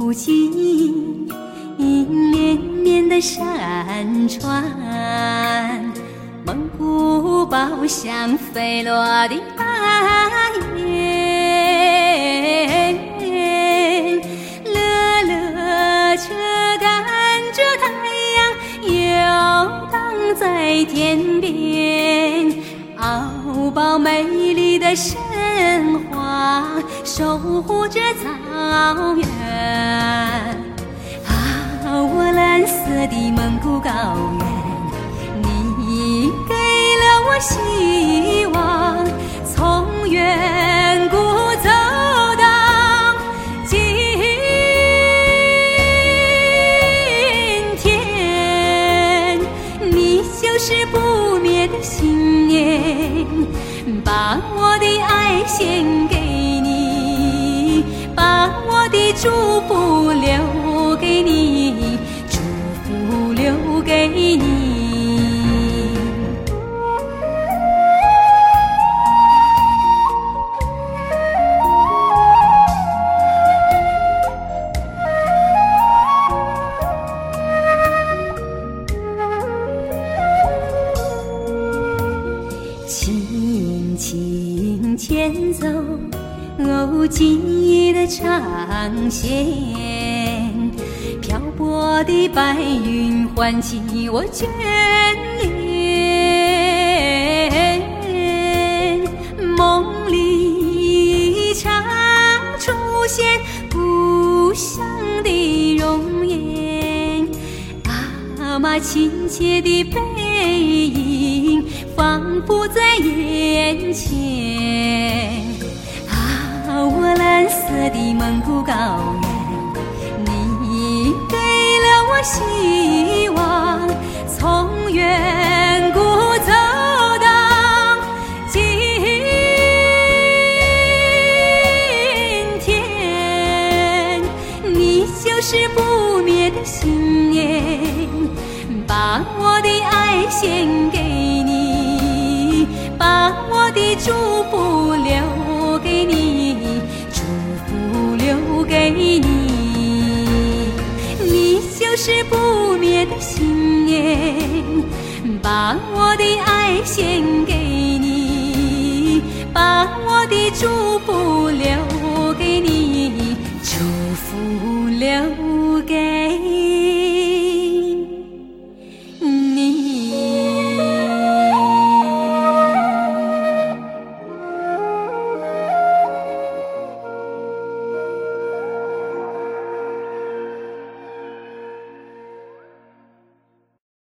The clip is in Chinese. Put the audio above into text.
不尽绵绵的山川，蒙古包厢飞落的白烟，乐乐车赶着太阳游荡在天边，敖包美丽的神话守护着草原。我蓝色的蒙古高原，你给了我希望，从远古走到今天，你就是不灭的信念，把我的爱献给你，把我的祝福留给你，祝福留给你。轻轻牵走记忆的长线，漂泊的白云唤起我眷恋，梦里常出现故乡的容颜，妈妈亲切的背影仿佛在眼前。我蓝色的蒙古高原，你给了我希望，从远古走到今天，你就是不灭的信念，把我的爱献给你，把我的祝福留给你，祝福留给你，你就是不灭的信念，把我的爱献给你，把我的祝福留给你，祝福留